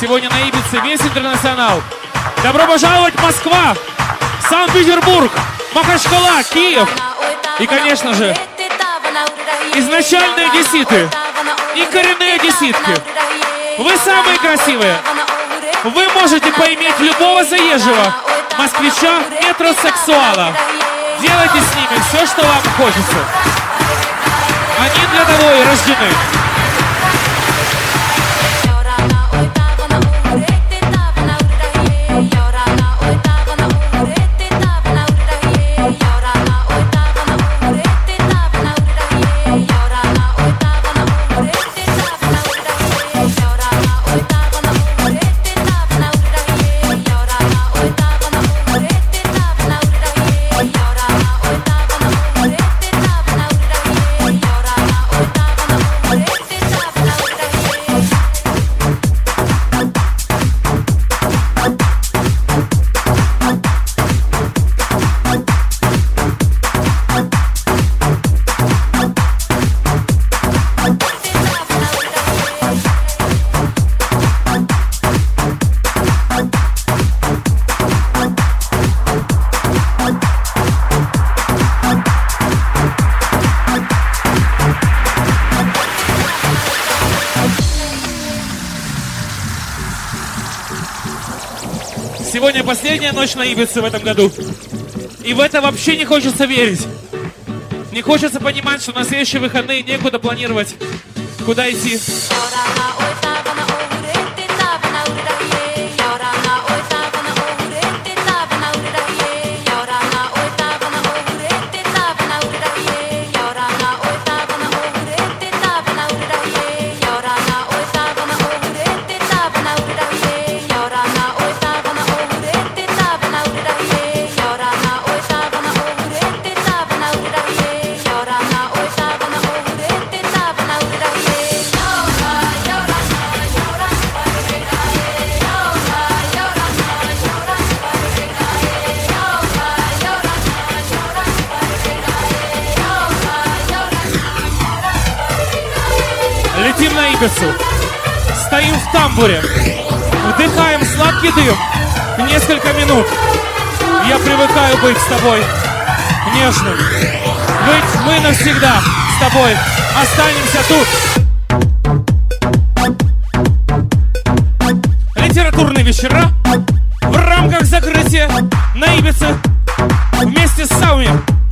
Сегодня на Ибице весь интернационал. Добро пожаловать Москва, Санкт-Петербург, Махачкала, Киев. И, конечно же, изначальные одесситы и коренные одесситки. Вы самые красивые. Вы можете поиметь любого заезжего москвича, метросексуала. Делайте с ними все, что вам хочется. Они для того и рождены. Сегодня последняя ночь на Ибице в этом году. И в это вообще не хочется верить. Не хочется понимать, что на следующие выходные некуда планировать, куда идти. Летим на Ибицу, стоим в тамбуре, вдыхаем сладкий дым несколько минут. Я привыкаю быть с тобой нежным, быть мы навсегда с тобой останемся тут. Литературные вечера в рамках закрытия на Ибице вместе с Сауми.